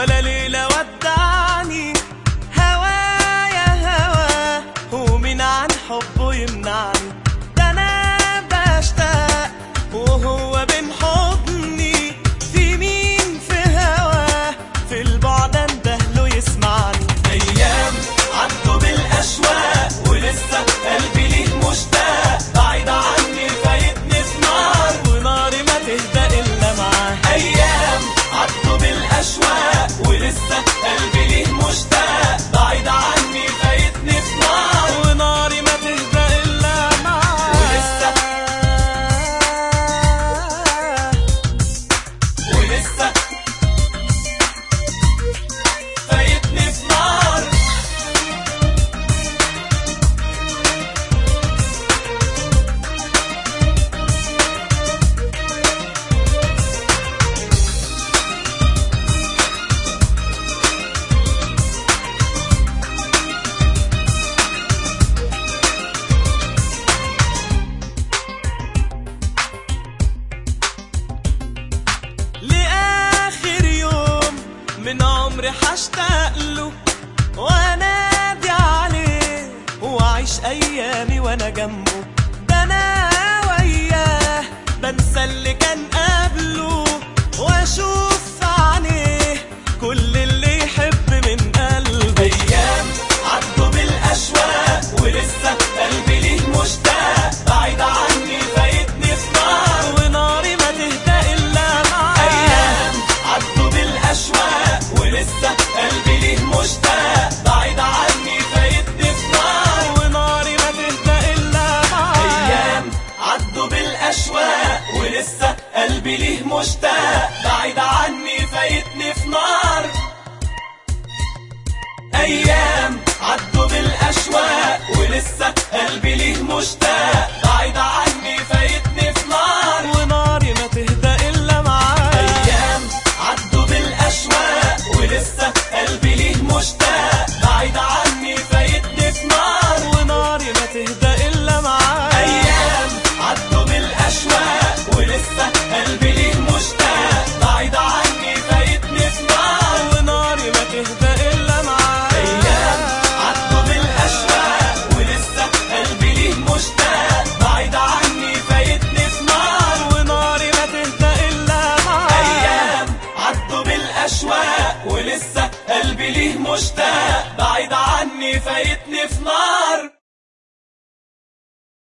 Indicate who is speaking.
Speaker 1: ولا ليلة ودعني. هوايا هوا ومين عن حبه يمنعني؟ ده أنا بشتاق وهو بين حضني. في مين في هواه في البعد اندهله يسمعني؟ أيام عدوا بالأشواق ولسه قلبي ليه مشتاق. بعيد عني فايتني في نار وناري ما تهدى إلا معاه. أيام عدوا بالأشواق ولسه قلبي ليه مشتاق. بعيد عني فايتني في نار وناري ما تهدى إلا معاه. ولسه فايتني في نار. لآخر يوم من عمري هشتاق له وانادي عليه واعيش ايامي وانا جنبه. ده انا وياه بنسى اللي كان قبله واشوف في عينيه كل اللي يحب من قلبه. ايام عدوا بالاشواق ولسه قلبي ليه مشتاق. بعيد عني فايتني في نار وناري ما تهدى الا معاه. ايام عدوا بالاشواق ولسه قلبي ليه مشتاق. بعيد عني فايتني في نار وناري ما تهدى الا معاه. ايام عدوا بالاشواق ولسه قلبي ليه مشتاق. بعيد عني فايتني في نار. ايام عدوا بالاشواق ولسه قلبي ليه مشتاق. بعيد عني فايتني في نار وناري ما تهدى الا معاه. ايام عدوا بالاشواق ولسه قلبي ليه مشتاق. بعيد عني فايتني في نار وناري ما تهدى الا معاه. ايام عدوا بالاشواق ولسه قلبي ليه مشتاق. بعيد عني فايتني في نار وناري ما تهدى الا معاه. ايام عدوا بالاشواق ولسه قلبي ليه مشتاق. بعيد عني فايتني في نار وناري ما تهدى الا معاه. ايام عدوا بالاشواق ولسه قلبي ليه مشتاق. بعيد عني فايتني في نار.